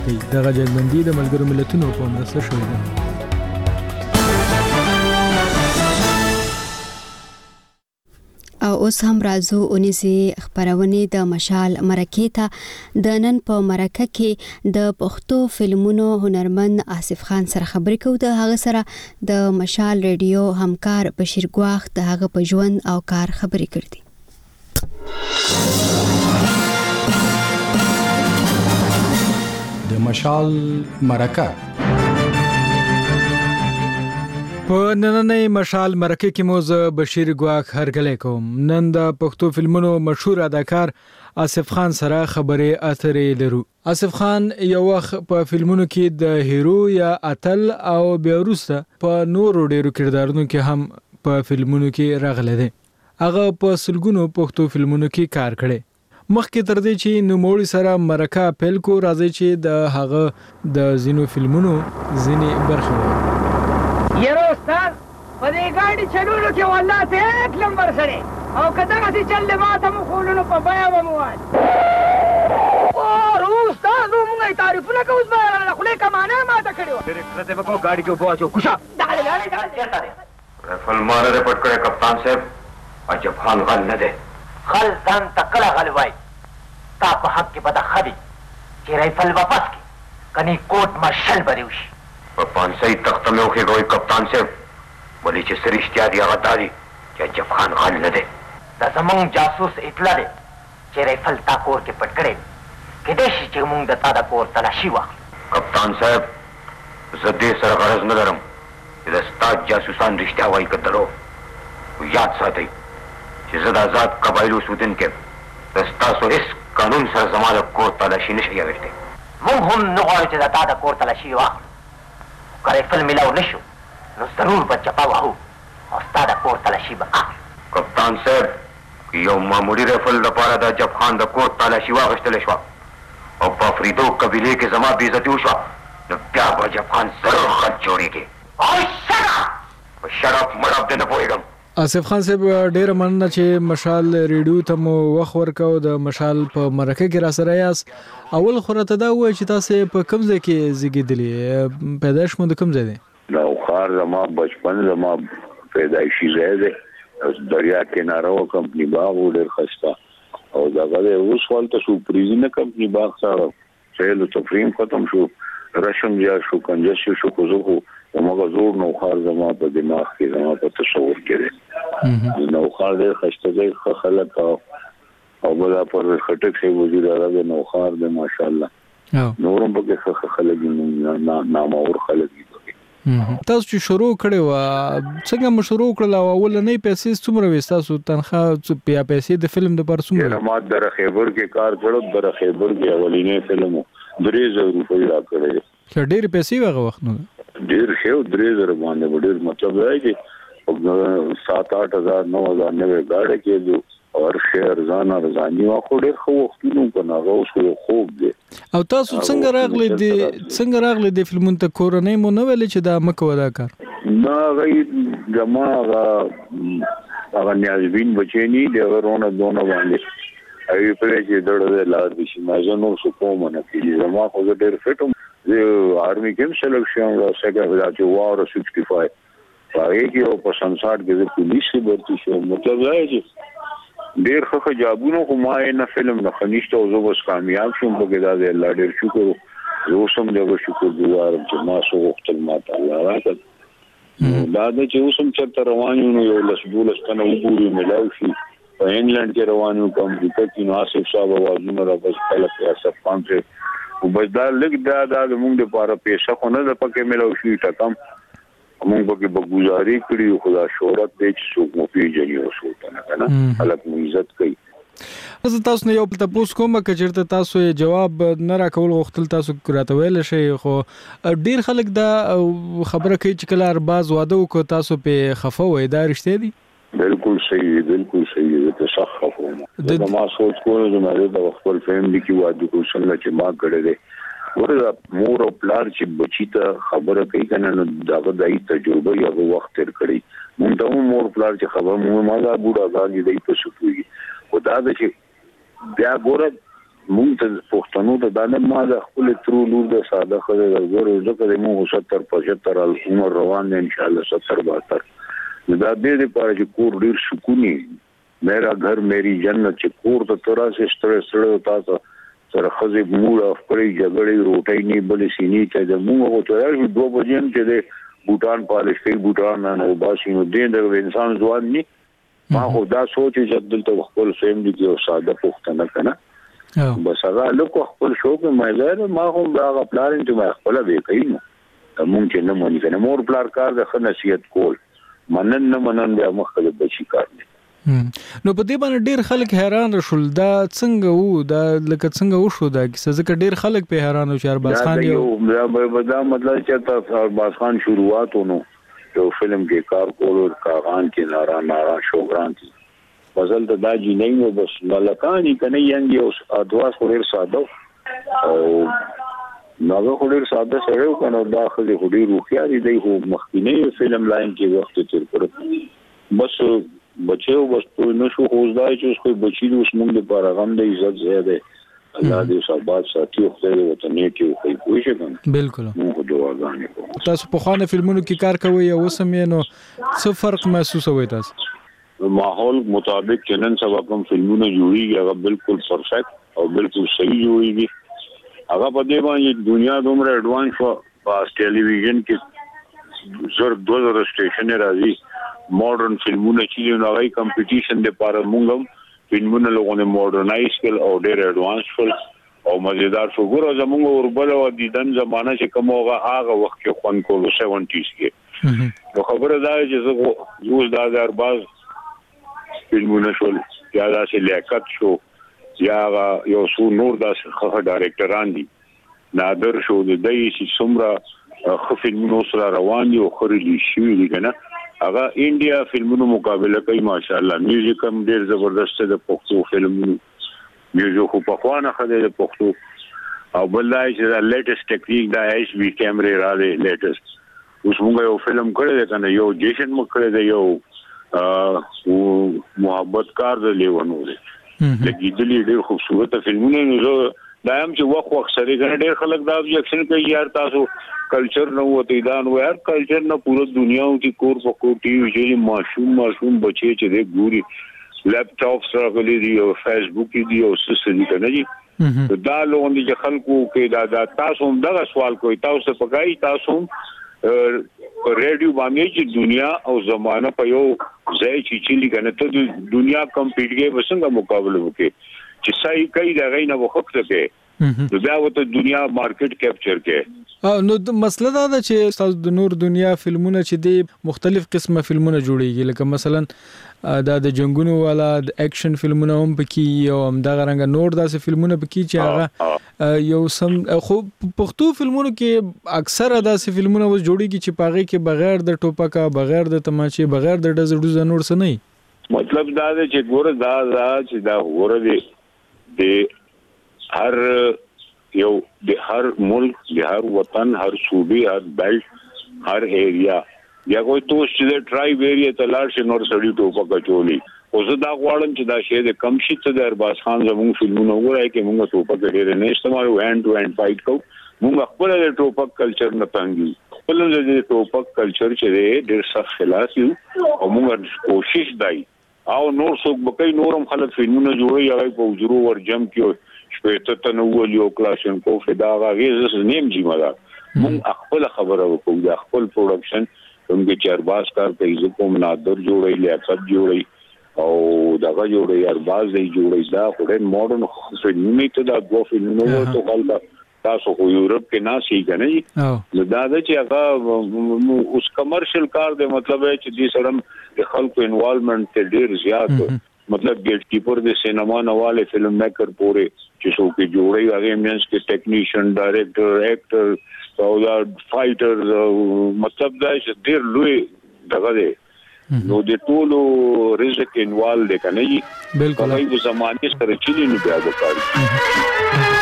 دغه جنګبندي د ملګرو ملتونو په مرسته شوې ده. او اوس هم راځو اونیزي خبرونه د مشال مرکه ته. د نن په مرکه کې د پښتو فلمونو هنرمند آصف خان سره خبرې کوو. د هغه سره د مشال ریډیو همکار بشیر ګواخ د هغه په ژوند او کار خبرې کړې. د مشال مرکه په نننۍ مشال مرکه کې مو زه بشیر ګواخ هرکلی کوم. نن د پښتو فلمونو مشهور اداکار آصف خان سره خبرې اترې لرو. آصف خان یو وخت په فلمونو کې د هیرو یا اتل او بیا وروسته په نورو ډیرو کردارونو کې هم په فلمونو کې راغلی دی. هغه په سلګونو پښتو فلمونو کې کار کړی. مخکې تر دې چې نوموړي سره مرکه پیل کو، راځي چې د هغه د ځینو فلمونو ځینې برخې وایو. یرو استاد په دې ګاډي چلولو کې والله ته یک نمبر سره او کدا چې چل ما ته مخولونو په بیا وموال او استاد موږ تعریفونه کوو به خله کمانه ما ته کړو ډیرکټر ته په ګاډي کې وباسو خوشا رفل ماره پټ کړه کپتان صاحب عجب خان غل نه ده خل ځان تکړه غل وای تا په حق کې پتا خدي چې رایفل واپس کی کني کوټ مارشل بریوش په 500 تخت مې وخی کوي کپتان صاحب ولې چې سرشتیا دی هغه داري چې عجب خان غل نه ده دا زمونږ جاسوس اطلاع ده چې رایفل تا کور کې پټ کړي کله چې موږ د تا د کور تلاشي واخلو. کپتان صاحب زه دې سره غرض نه لرم چې د استاد جاسوسان رښتیا وایي که درو. یاد ساتئ چې زه د آزاد قبایلو اوسېدونکی یم. د ستاسو هېڅ قانون سره زما د کور تلاشي نشي اخیستی. موږ هم نه غواړو چې د تا د کور تلاشي واخلو. که رایفل میلاو نه شو نو ضرور به چپه وهو او ستا د کور تلاشي به اخلو. کپتان صاحب یو معمولي رایفل لپاره د عجب خان د کور تلاشي واخیستلی شوه او په افریدو قبیلې کې زما بېعزتي وشوه نو بیا به عجب خان ضرور خط جوړېږي. په شرف مړب دې نه پوهېږم. آصف خان صاحب ډیره مننه چې مشال ریډیو ته مو وخت ورکاو. د مشال په مرکه کې را سره یاست. اول خو راته دا ووایئ چې تاسې په کوم ځای کې زیږېدلي، پیدایش مو د کوم ځای دی؟ نوښار زما بچپن زما پیدایشي ځای دی. دریا کناره و کمپني باغ و ډېر ښایسته او دغه دی. اوس خو هلته سوپریزي نه کمپني باغ سره سیل و تفریم ختم شو، رشم زیات شو، کنجسي شو. خو زه خو زموږ زوړ نوښار زما په دماغ کې زما په تصور کې دی. نوښار ډېر ښایسته ځای، ښه خلک او بله پر خټک صاحب وزیر اعلی د نوښار دی ماشاءالله. نور هم پکې ښه خلک دي، نامور خلک دي. تاسو چې شروع کړې وه څنګه مو شروع کړله او اولنۍ پیسې څومره وې ستاسو تنخواه یا پیسې د فلم دپاره څومره؟ ما در خیبر کې کار کړو، در خیبر کې اولنی فلم 3000 روپۍ راکړی. ډېرې پیسې وې هغه وخت نو؟ ډېر ښه و، 3000 باندې به ډېر مطلب دی چې 7-8 هزار 9 هزار نوې ګاډی کېدو او هر شی ارزانه ارزاني وه. خو ډېر ښه وختونه که نه هغه اوس خو یو خوب دی. او تاسو څنګه راغلی د فلمونو ته؟ کورنۍ مو نه ویلې چې دا مه کوه دا کار؟ نه هغه زما هغه نیازبین بچی نه دي، هغه رونه دونه باندې هغې پرې چې دړه دی لار دي شي ما زه نور څه کوم نه کېږي. زما خو زه ډېر فټ یم. زه آرمي کې هم سلیکټ شوم سیکنډ چې واوره 65 په هغې کې او په سنساټ کې زه پولیس کې برتي شوم. مطلب دا دی چې ډېر ښه جابونه خو ما یې نه فلم نه ښه نشته او زه بس کامیاب شوم پکې. دا دی الله ډېر شکر زه اوس هم د هغه شکر ګزار یم چې ما څه غوښتل ما ته الله راکړل. دا دی چې اوس هم چېرته روان یو نو 11-12 تنه وګورو میلاو شي. په انګلنډ کې روان یو، په امریکا کې نو آصف صاحب اوازونه را بس خلک آصف خان صاحب خو بس دا لږ دا زموږ دپاره پیسه خو نه ده پکې میلاو شي ټکم موږ پکې به ګزاري کړي. خو دا شهرت دی چې څوک مو پېژني او څوک نه که نه خلک مو عزت کوي. زه تاسو نه یو تپوس کوم که چېرته تاسو جواب نه راکول غوښتل تاسو راته ویلی شئ. خو ډېر خلک دا خبره کوي چې کله ارباز واده وکړو تاسو پې خفه وئ، دا رښتیا دي؟ بالکل صحیح، بالکل صحیح. زه ته سخت خفه وم. زه ما سوچ کوم چې ما د خپل فیملي کې واده کوم څنګه چې ما کړی دی. ورته مور او پلار چې بچی ته خبره کوي که نه نو دغه دای تجربه یا وخت تېر کړی. مونږ ته هم مور پلار چې خبره مونږ ما دا بوډاګان دي دی په څه پوهېږي. خو دا ده چې بیا ګوره مونږ ته پښتنو ته دا نه ما د خپل ترو لور د ساده خبره ورغورو ځکه موږ 70-75 عمر روان دي ان شاء الله 70-72 دا دې لپاره چې کور ډیر سکونی میرا گھر میری جنت چې کور ته ترا سه ستړي تاسو سره خزي موړه خپل جګړې روټي نه بلې سینې ته د موږ ته راځي 2 بجې چې د بوتان پالش کوي بوتان نه باسي نو د انسان ځوان ني ما خو دا سوچ چې دلته خپل فیملی کې ساده پښتنه کنه بس هغه لکه خپل شوق مې ما هم دا پلان ته ما خپل به کوي نو مونږ چې نه مونږ کنه مور پلان کار د خنصیت کول منن نه منن د مخکله بچی کار نه نو په دې باندې ډیر خلک حیران شول دا څنګه وو دا لکه څنګه وشو دا کیسه ځکه ډیر خلک په حیران شو ارباز خان یو دا مطلب چې ارباز خان شروعات ونو یو فلم کې کار کولو کاغان کې نارا شوګران کی فضل ته دا جی نه و بس ملکانی کنه یانګي اوس ادواس ډیر ساده او ناغه ډیر ساده سره کنه داخلي ډیر روخياري دی هو مخکینه فلم لاین کې وخت تیر کړ بس بچو بس په نشو خوځدای چې خو بچی د اوس مونږ لپاره غم د عزت زیاده الله دې صاحب ساتي خو دې وطن کې خو کوی شي کنه بالکل موږ دعاګانې کوو تاسو په خوانه فلمونو کې کار کوي او سمې نو څه فرق محسوسوي تاسو ماحول مطابق چنن سبا کوم فلمونه جوړیږي هغه بالکل پرفیکټ او بالکل صحیح جوړیږي هغه په دې باندې دنیا دومره ایڈوانس شو په ټلویزیون کې زر 2000 سټیشن راځي ماډرن فلمونه چې نو هغه کمپټیشن د لپاره موږ فلمونه لغونه ماډرنایز کړ او ډېر ایڈوانس شول او مزیدار شو ګور زموږ وربل او دیدن زمانہ چې کوم هغه وخت کې خون کول 70s کې نو خبره دا چې زه یو د ارباز فلمونه شول یا داسې لیاقت شو یا یو څو نور داسې ډایرکټران دي نادر شو د دې چې څومره خفلمونو سره روان دي او خوري شي دي کنه هغه انډیا فلمونو مقابله کوي ماشاءالله میوزیک هم ډیر زبردست ده پښتو فلمونو میوزیک په خوانه خدای د پښتو او بلای چې دا لیټیسټ ټیکنیک دا ایچ وی کیمرې را دي لیټیسټ اوس موږ یو فلم کړی دی کنه یو جیشن مو کړی دی یو محبت کار دی لیونو دی لکه دلی ډیر خوبصورت فلمونه نو دا هم چې وخت سره ډېر خلک دا ابجیکشن کوي یار تاسو کلچر نه وته دا نو یار کلچر نه پوره دنیا کې کور په کور ټي وي چې ماشوم بچي چې د ګوري لپټاپ سره غلي دی او فیسبوک دی او څه دي کنه جی دا لوګون دي خلکو کې دا تاسو هم دا سوال کوي تاسو په کای تاسو ریډیو باندې چې دنیا او زمانہ په یو ځای چې لګنه ته دنیا کمپیټ کې وسنګ مقابله وکړي چې صحیح کوي دا غي نه وخت کې بیا وته دنیا مارکیټ کیپچر کې نو مسله دا ده چې تاسو د نور دنیا فلمونه چې د مختلف قسمه فلمونه جوړیږي لکه مثلا دا د جنگونو والا د اکشن فلمونه هم پکې او هم دا غرنګ نور داسې فلمونه پکې چې هغه یو سم خو پښتو فلمونو کې اکثره داسې فلمونه و جوړیږي چې پاغه کې بغیر د ټوپکا بغیر د تماچې بغیر د ډزړو نور څه نه مطلب دا ده چې ګوره دا چې دا ګوره دی د هر یو د هر ملک د هر وطن هر صوبې هر بیلټ هر ایریا یا کوئی تو چې ټرایب ایریا ته لاړ شي نور سړی ټوپک چولي او زه دا غواړم چې دا شی د کم شي ته د ارباز خان زموږ فلمونه وګورئ کې موږ ټوپک ډېر نه استعمالو هاند ټو هاند فایټ کوو موږ خپل د ټوپک کلچر نه تنګي خپل د ټوپک کلچر چې ډېر سخت خلاص یو او موږ کوشش دای او نور څوک بکې نورم خلک فلمونه جوړي هغه په وجرو ورجم کې شپته تنول یو کلاشن کو فدا غیز نیم جیما دا مونږ خپل خبره وکړو د خپل پروډکشن کومګه چرباس کار کوي زه کوم نادر جوړي لیاقت جوړي او دغه جوړي ارباز دی جوړي دا خوري ماډرن فلمونه ته دا غو فلمونه ته خلک تاسو خو یورپ کې ناسي کنه نو دا چې هغه اوس کمرشل کار دی مطلب چې دې سره د خلکو انوالومنت ته ډیر زیات مطلب گیټ کیپر د سینما نواله فلم میکر پورې چې څوک جوړي هغه مینس کې ټیکنیشن ډایریکټر ایکټر او دا فایټر مطلب دا چې ډیر لوی دغه دی نو د ټولو رزق انوال دی کنه بالکل په زمانه سره چلی نه بیا وکړي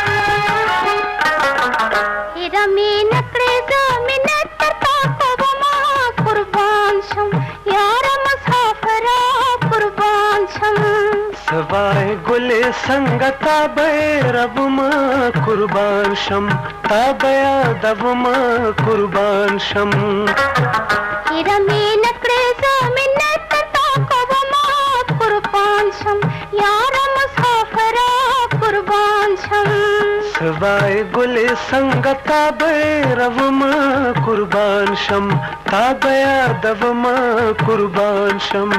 رمی نکړې زمینت پتا کو ما قربان شم یار مسافر قربان شم سوای گل سنگتا به ربم قربان شم تا بیا دبم قربان شم رمی نکړې زمینت تا کوم قربان شم یار مسافر قربان شم سوای گل سنگتا به ربم قربان شم تا بیا دبم قربان شم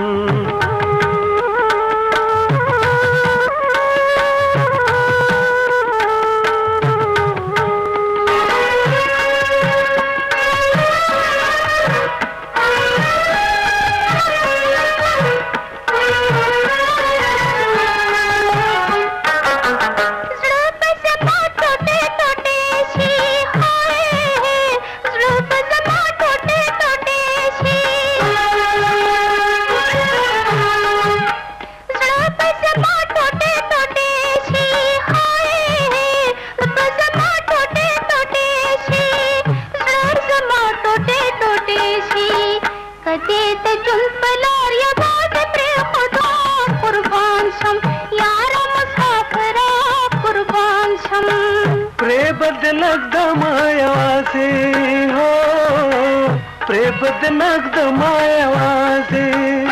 بدنک د مای आवाज़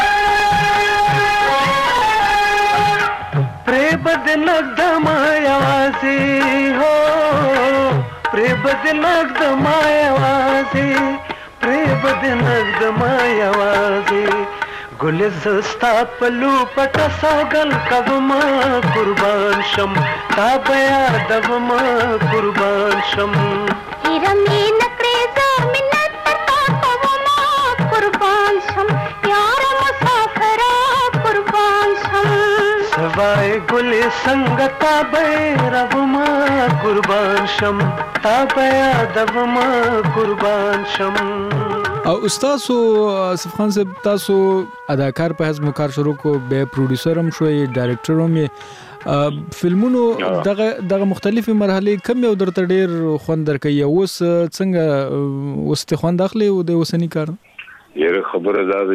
پرې بدنک د مای आवाज़ هو پرې بدنک د مای आवाज़ پرې بدنک د مای आवाज़ ګل زستا پلو پټ سوګل کبما قربان شم تا بیا دبما قربان شم رمی نکړې زمینت قربان شم یار مسافر قربان شم سوای گل سنگتا به ربما قربان شم تا بیا دبما قربان شم او استاد آصف خان صاحب تاسو اداکار په حساب کار شروع کو به پروډوسر هم شوی ډایرکټر هم فلمونو دغه مختلفه مرحله کم یو درته ډیر خوند درکې اوس څنګه اوس ته خوند اخلي او د وسنی کار یره خبره ده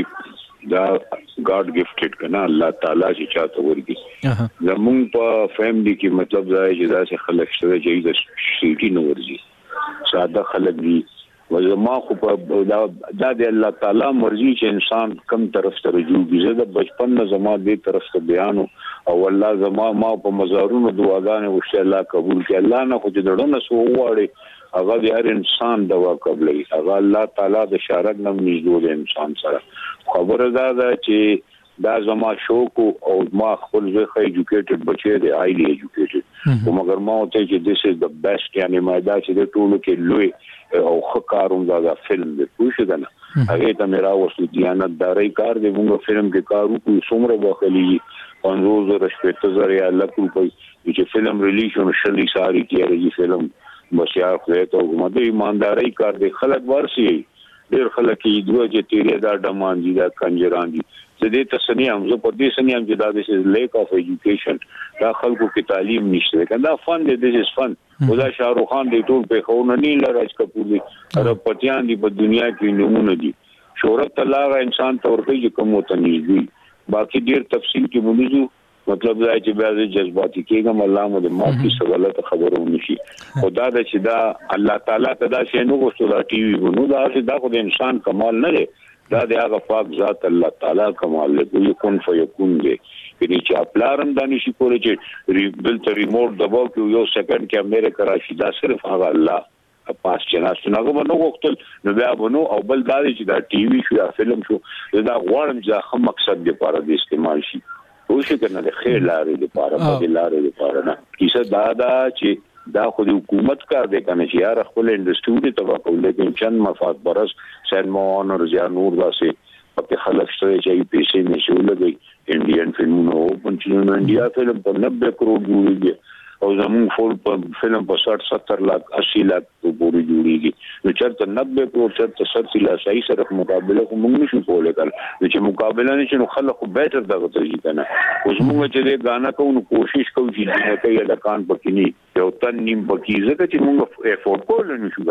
چې دا گاډ گفټډ کنا الله تعالی چې چاته ورګي زمون په فیملی کې مطلب دا چې دا څه خلک شته چې د شيټي نو ورځي ساده خلک دي وزما خو په دا د الله تعالی مرضی چې انسان کم طرف ته رجوع زه د بچپن نه زما دې طرف ته بیان او الله زما ما په مزارونو دعاګانې وشته الله قبول کړي الله نه خو دې ډړنه سو وړي هغه د هر انسان دوا قبلې هغه الله تعالی د شارک نم نږدې انسان سره خبره ده چې دا زما شوق او ما خپل ځخه ایجوکیټډ بچی دی هایلی ایجوکیټډ او مگر ما ته چې this is the best یعنی ما دا چې د ټولو کې لوی او خکاروم دا فلم دی پوښښ ده نه هغه ته میرا وسو دیانتداري کار دی موږ فلم کې کارو کوم څومره بخلی 50,000 یا لکه روپۍ چې فلم ریلیز شو شلی ساری کېږي فلم بشیا خو ته کومه ایمانداري کار دی خلک ورسي ډېر خلک یې دوه چې تیرې دا ډمان دي دا کنجران دي زه ته سنیم زه په دې سنیم چې دا د لیک اف ایجوکیشن دا خلکو کې تعلیم نشته کنده فن دې د فن خدا شاهرخ خان دې ټول په خونه نه لراج کپور دي عرب پټیان دي په دنیا کې نمونه دي شهرت الله انسان تور کې کوم وته نږدې باقي ډېر تفصیل کې مونږ مطلب دا چې بیا جذباتي کېږم الله مو دې معافي سوالات خبرونه شي خدا دې چې دا الله تعالی تدا شي نو غوښتل دا ټي وي نو دا چې دا خو د انسان کمال نه دی دا د هغه پاک ذات الله تعالی کمال دی یو کون فیکون دی کله چې خپلارم دانی شي کولای چې بل ته ریموټ دباو کې یو سکند کې امریکا راشي دا صرف هغه الله پاس چې ناسونه غو غوښتل نو بیا ونو او بل دا چې دا ټي وي شو یا فلم شو دا غواړم چې هم مقصد دی لپاره د استعمال شي او شي کنه د خیر لارې لپاره د لارې لپاره نه کیسه دا چې دا خو د حکومت کار دی کنه چې یار خپل انډستری ته وکول لیکن چند مفاد برس سلمان او رضا نور داسې په خلک سره چې پیسې نشو لګي انډین فلمونو پنځونو انډیا فلم په 90 کروڑ جوړیږي او زمون فلم په 60-70 लाख 80 लाख پورې جوړیږي نو چرته 90 کروڑ چرته 70 लाख صحیح سره مقابله کوم نشو کولای چې مقابله نشي نو خلک بیٹر دغه ځای کنه اوس موږ چې دا غانا کوو کوشش کوو چې دا کوي د کان پکې نه یو تن نیم پکې ځکه چې موږ افورد کول نشو کنه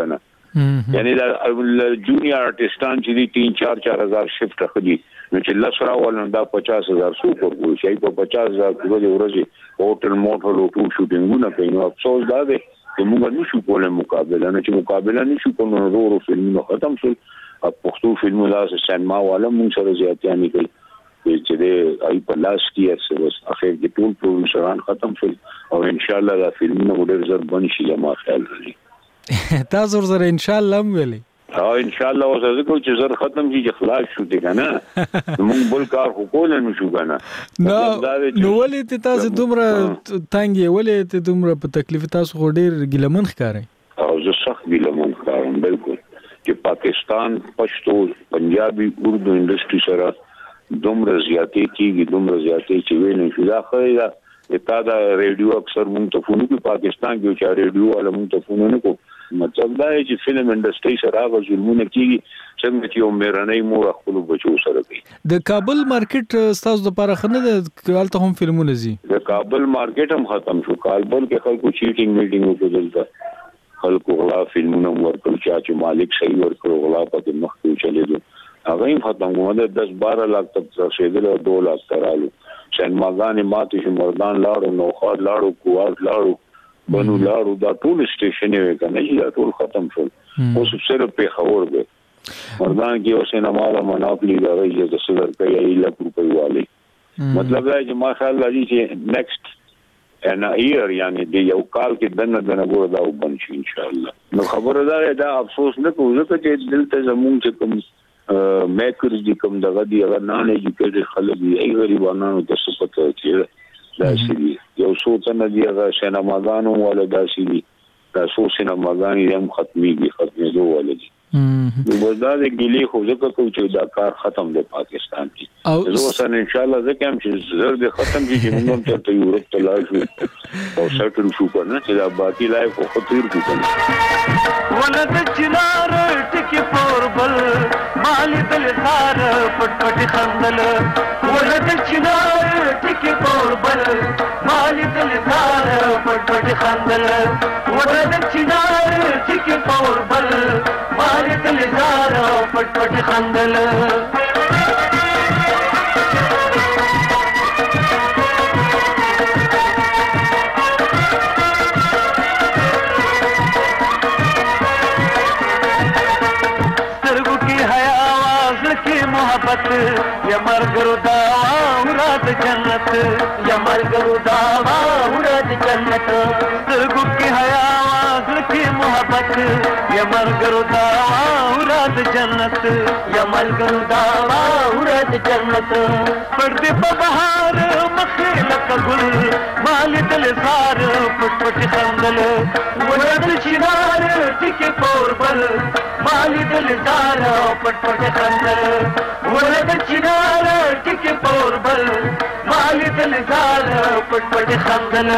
یعنی دا جونیئر آرټستان چې دي 3-4 شفت خدي نو چې لسرا ولن دا 50,000 سو ورکول شي په 50,000 په ورځ هوټل موټر او ټول شوټینګونه کوي نو افسوس دا دی چې موږ نشو کولای مقابله نه چې مقابله نشو کولای ورو فلمونه ختم شول پښتو فلمونه سینما والا موږ سره زیاتې نه کوي چې د ای په لاس کې اس اخر کې ټول پروډوسران ختم شول او ان شاء الله دا فلمونه ډېر زر بن شي ما خیال لري تاسو سره ان شاء الله ویلي ان شاء الله اوس زه کوم چې زر ختم شي چې خلاص شو دي کنه موږ بل کار وکول نه شو کنه نو ولې تاسو دومره تانګي ولې دومره په تکلیف تاسو ډېر ګلمن ښکاري او زه سخت ګلمن ښکارم بالکل چې پاکستان پښتو پنجابي اردو انډستری سره دومره زیاتې چې ویني چې دا خیره تا دا ریډیو اکثر مونږ ته فون کوي پاکستان کې چې ریډیو والا مونږ ته فون نه کوي مطلب دا چې فلم انډستری سره هغه ظلمونه کیږي څنګه چې عمرانه مور خپل بچو سره کوي د کابل مارکیټ تاسو لپاره خنه د کالته هم فلمونه زی د کابل مارکیټ هم ختم شو کابل کې خلکو چیټینګ میټینګ وکړل خلکو غلا فلمونه ورکړل چې مالک صحیح ورکړو غلا په مخ کې چلے دي هغه هم ختم کومه 10-12 لک تک رسیدل او 2 لک ترالو سینماګانې ماتې شو مردان لاړو نوخاد لاړو کوارد لاړو بنو لاړو دا ټول سټیشن یې کنه چې دا ټول ختم شول اوس صرف په خبر دی مردان کې اوس نه مالا مناپلی راځي چې صدر کوي 1 لک روپۍ والی مطلب دا چې ما خیال لري چې نیکسټ ان ایئر یعنی دی یو کال کې دنه ګور دا وبن شي ان شاء الله نو خبردار دا افسوس نه کوو چې دلته زمونږ چې کوم میکرز دي کوم دغه دی هغه نه ایجوکیټډ خلک دي ای غریبانو ته څه پته چې دا شي یو څو تنه دی هغه سینماګانو ولا دا شي دا څو سینماګان هم ختمي دوه ولدي نو ودا د ګلی خو ځکه چې دا کار ختم دی پاکستان کې زه اوس ان شاء الله ځکه هم چې زر دې ختم دي چې موږ ته یورپ ته لاړ شو او سټل شو کنه چې دا باقي لایف خو خطیر دي کنه ولد چنار ټکی پوربل مال دل زار پټ پټ خندل ولد چنار ټکی پوربل مال دل زار پټ پټ خندل ولد چنار ټکی پوربل مال دل زار پټ پټ خندل یا مرګرو داوا ورات جنت یا مرګرو داوا ورات جنت سرګو کی حیا आवाज کی محبت یا مرګرو داوا ورات جنت یا مرګرو داوا ورات جنت پردے په بهار مخه لک ګل مال دل زار پټ پټ خندل ورات چنار ټکی پوربل مال دل زار پټ پټ خندل ولد چنار ټکی پوربل مال دل زار پټ پټ خندل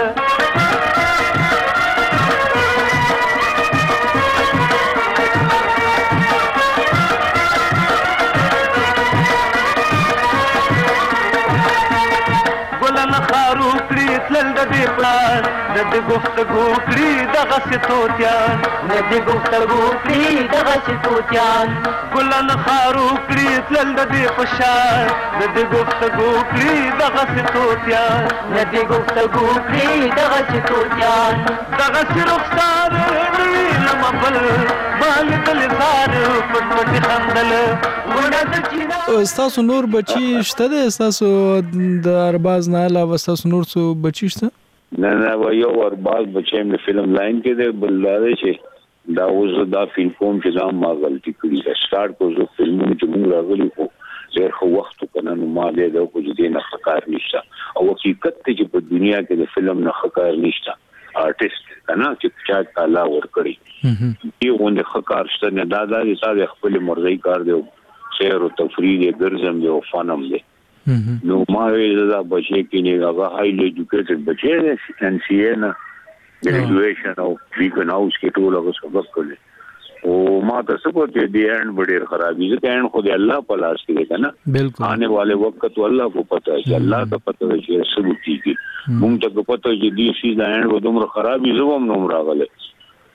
ګلن خارو کړی تل د دې پلان د گفتگو کړی دغه ستوتیان د گفتگو کړی دغه ستوتیان ګلن خارو کړی تل د دې پشان د گفتگو کړی دغه ستوتیان د گفتگو کړی دغه ستوتیان دغه رخسار لمبل مال دل زار پټ پټ خندل استاسو نور بچی شته ده استاسو د ارباز نه علاوه استاسو نور څو بچی شته نه یو ارباز بچی مې فلم لاین کې ده بل لاره چې دا اوس دا فلم کوم چې دا ما غلطي کړې ده سٹارټ کو زه فلمونه چې موږ راغلي خو ډېر خو وخت کنه نو ما دې کو چې نه خکار نشته او حقیقت ته چې په دنیا کې د فلم نه خکار نشته آرټیست کنه چې چا تعالی ور کړی یو غونډه خکار شته نه دا د خپل مرزي کار دی سیر او تفریح دی ګرځم دی او فنم دی نو ما ویل دا بچی کې نه هغه هایلی ایجوکیټډ بچی دی ان سی ای نه ګریجویشن او ویګن هاوس کې ټول هغه سبق کړل او ما تاسو په دې اند ډېر خرابې ځکه ان خو دې الله په لاس کې کنه بالکل آنے والے وخت والله کو پته ہے الله ته پته ہے چې څه کیږي مونږ ته پته چې دې شي دا اند و دومره خرابې زوم نوم راغله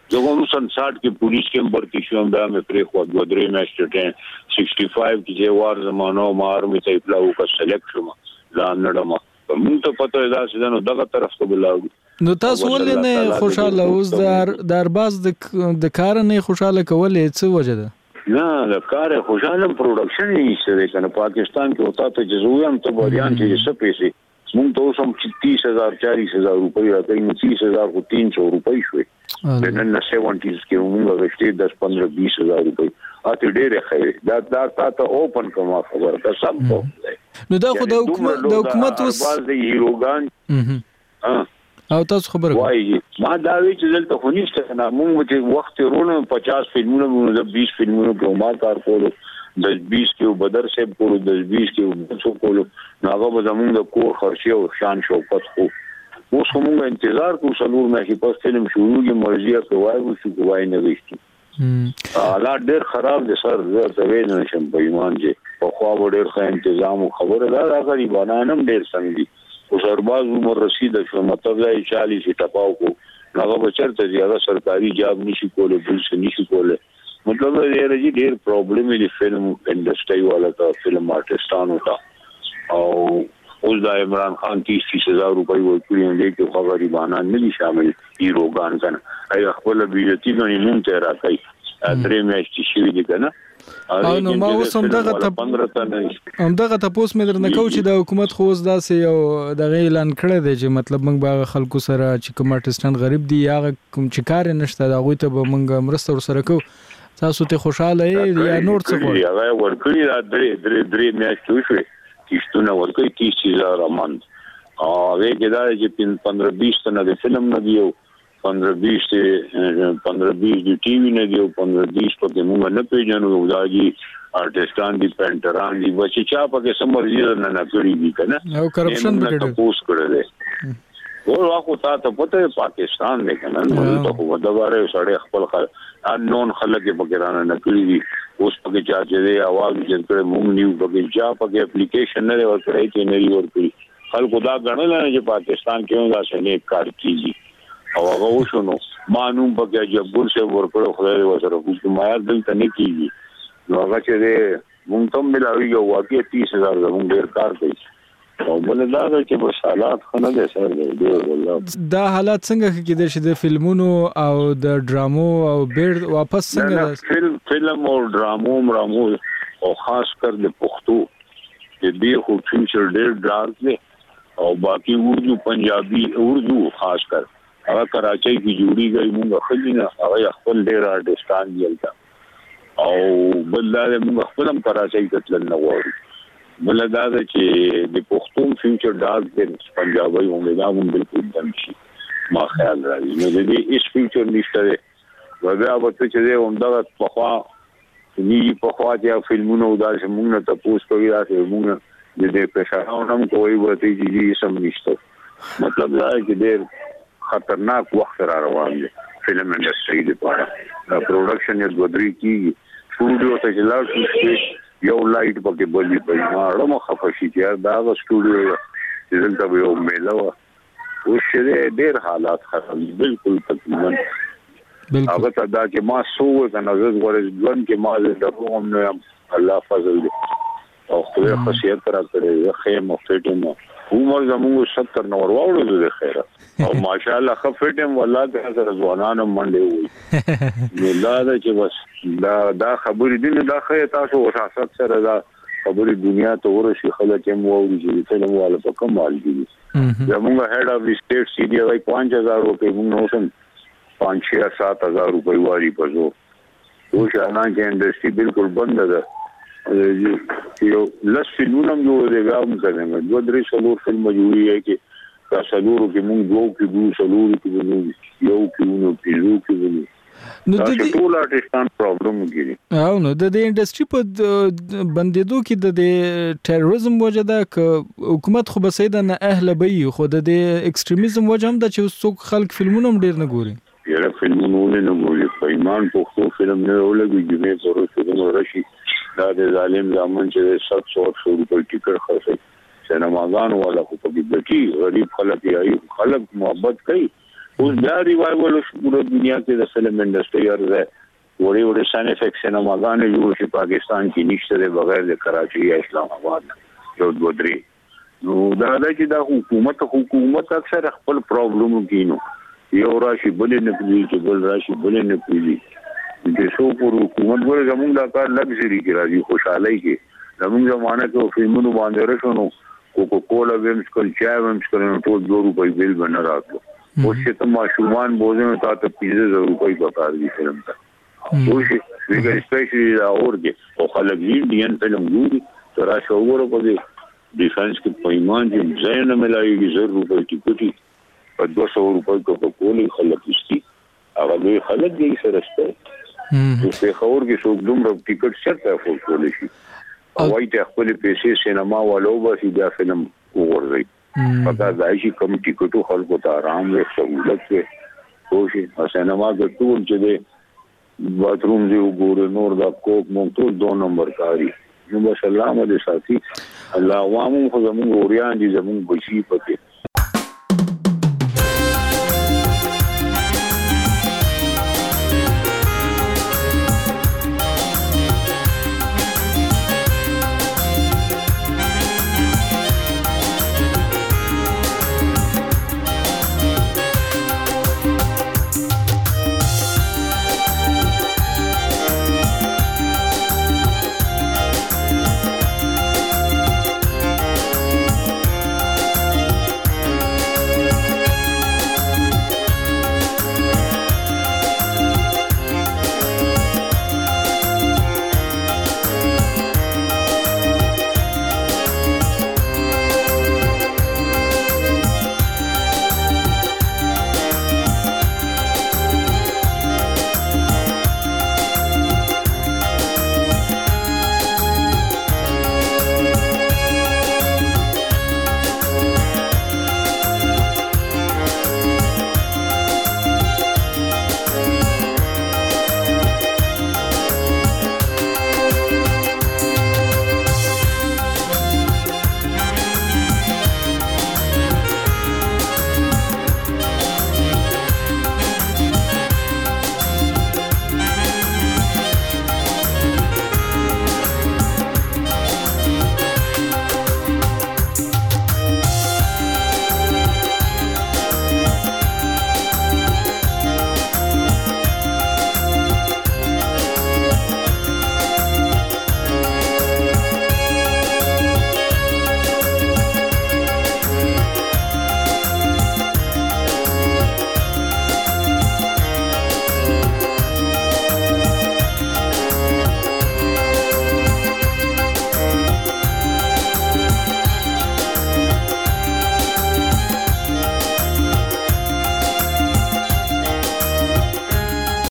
زه هم سن 60 کې پولیس کې برتی شوم دا مې پرې خو 2-3 میاشتې ټین 65 کې چې وار زمانو مار مې ته پلاو کا سلیکټ شوم ځان نړم مونږ ته پته دا چې نو دغه طرف ته بلاو نو تاسو ولې نه خوشاله اوس در باز د کار نه خوشاله کولې څه وجه ده نه د کار خوشاله پروډکشن یې څه کنه پاکستان کې وتا ته جزویم ته بریان چې څه پیسې مونږ ته اوس هم 30,000 40,000 روپۍ راځي نو 30,000 کو 300 روپۍ شوي نن 70s کې موږ غشتي 10-15 20,000 روپۍ اته ډېر ښه دا تا اوپن کوم خبر دا سم ته نو دا خو د حکومت اوس باز د هیروګان او تاسو خبره وایي ما دا وی چې دلته خو نشته نه موږ چې وخت رونه 50 فلمونه د 20 فلمونو په ما کار کولو د 20 کې بدر صاحب کولو د 20 کې څو کولو ناغه به زموږ د کور خرچه او شان شوکت خو اوس موږ انتظار کوو څلور مې په فلم شروع کې مرزیه کوي او څه کوي نه وشي حالات ډېر خراب دي سر زه ته وینم چې په ایمان چې په خوا ډېر ښه تنظیم او خبره دا غریبانه هم ډېر څنګه دي او سرباز عمر رسید شو مطلب دا 40 ټپاو کو هغه بچرته زیاده سرکاري جاب نشي کولای بل څه نشي کولای مطلب دا دی ډېر پرابلم دی فلم انډستری والا ته فلم آرټستانو ته او اوس دا عمران خان 30,000 روپۍ ورکړي دي چې خو غریبانه نه دي شامل هیروګان کنه ای خپل بیرتی نه نوم ته راکای درې میاشتې شوی دي کنه او نو ما اوس هم دغه تاسو مې درنه کو چې د حکومت خو اوس داسې یو د اعلان کړی دی چې مطلب موږ به خلکو سره چې کوم آرټستان غریب دي یا کوم چې کار نشته دا غوي ته به موږ مرسته ورسره کوو تاسو ته خوشاله یا نور څه غواړئ هغه ورکړي دا درې میاشتې شوي کیشتونه ورکړي 30,000 امانت هغه کې دا چې 15-20 تنه د فلم نه دیو 15-20 دی ټي وي نه دیو 15-20 په موږ نه پیژنو دا دي آرټستان دي پینټران دي چې چا په کوم مرزي نه کړی دي کنه او کرپشن به ډېر پوس کړل او واخو ته پته پاکستان دی کنه نو ته خو دا واره سړی خپل انون خلک په ګرانه نه کړی دي اوس په چا چې اواز چې کړه موږ نیو په چا په اپلیکیشن نه ورکړی چې نه ورکړي خلکو دا غنل نه چې پاکستان کې دا څنګه کار کیږي او هغه وشونو مانوم په کې جبر څخه ورکړو خدای وسره حکومت دلته نه کیږي نو هغه چې موږ ته ملاوي یو واقعي 30,000 زموږ ډیر کار کوي او بل دا چې په حالات خنه ده سر دی والله دا حالات څنګه کېدای شي د فلمونو او د ډرامو او بیر واپس څنګه فلم او ډرامو او خاص کر د پښتو د دې خو فیوچر ډیر ډارک دی او باقي اردو پنجابي اردو خاص کر هغه کراچۍ کې جوړی گئی موږ خلینه هغه خپل ډیر آرټستان دیلته او بل دا موږ خپل هم کراچۍ کې تل نه وایو بل دا چې د پښتون فیوچر ډارک دی پنجابي هم دا هم بالکل دم شي ما خیال راځي نو دې هیڅ فیوچر نشته دی بیا وته چې هم دا په خوا په خوا چې فلمونو دا چې موږ نه تاسو کوي راځي موږ دې پېښاونه هم کوي ورته چې سم نشته مطلب دا چې ډېر خطرناک وخت را روان دی فلم انډستری لپاره پروډکشن یې دوه کیږي سټوډیو ته لاړ شي یو لایټ پکې بلی پي ما اړه خفشي چې دا سټوډیو دلته به یو میلا و او چې ډېر حالات خراب بالکل تقریبا هغه ته دا چې ما سو کنه زه غوړې ځوان کې ما د کوم نه الله فضل دی او خو خاصیت را کړې خیم او فټم عمر زموږ 70 نور واوړو د خیره او ماشاءالله خفټم والله د ځوانانو منډه وي نو دا چې بس دا خبرې دي نه دا خې تاسو وساست سره دا خبرې دنیا ته ورشي خلک هم ووري چې فلم والا په کمال دي زموږ هډ اف سټیټ سی ډي وايي 5,000 روپے موږ نو سم 5-7,000 روپے واري پزو او شانه کې انډستری بالکل بند ده یو لس فلمونه جوړ دي غاوم کوي دوه درې څلور فلم جوړي کې کا څلورو کې موږ دوه کې دوه څلورو کې یو کې نو پیژو کې نو د ټول آرټستان پرابلم کیږي او نو د انډستری په بندیدو کې د ټیرریزم وجه ده ک حکومت خو بسیده نه اهل به خو د ایکستریمیزم وجه هم د چې څوک خلک فلمونه هم ډیر نه ګوري یره فلمونه نه ګوري په ایمان په فلم نه ولګي چې زه ورته راشي دا د ظالم ځامن چې 700 روپے ټیکټ خرڅي سینماګان والا خو په دې کې غریب خلک یې خلک محبت کوي اوس دا ریوایول پوره دنیا کې د فلم انډستری ارزه وړي سان افیکټ سینماګانې جوړ شي پاکستان کې نشته د بغیر د کراچي یا اسلام آباد یو دوه درې نو دا چې دا حکومت اکثر خپل پرابلم کینو یو راشي بل نه پوي چې بل راشي بل نه پوي د څو پر حکومت ګره زموږ دا کار لګزري کې راځي خوشحالي کې زموږ زمانه کې فلمونو باندې راشنو کوکو کولا ویمس کل چای ویمس کل ټول 2 روپۍ بیل بنا راتلو او چې ته ماشومان بوزنه تا ته 15 روپۍ پکار دي فلم ته او چې ویګر سپیشلی دا اورګه او خلک دین فلم ګوري تر راشه وګورو په डिफेंस के पैमान जो जैन मिलाएगी 100 रुपए की कुटी और 200 रुपए को कोली खलक इसकी अगर ये खलक गई सरस्ते तो पे खबर के सोक दुम रब टिकट शर्त है फुल कोली शी वाइट खपल पैसे सिनेमा वालों बस इदा फिल्म ओवर गई पता दाइशी कम टिकटो खल को आराम में सहूलत से कोशिश सिनेमा के टूर जदे बाथरूम जो गोरे नूर दा कोक मोंतो 2 नंबर कारी نو بس الله مده ساتي الله عوامو خو زمون اوريان دي زمون بشي پکې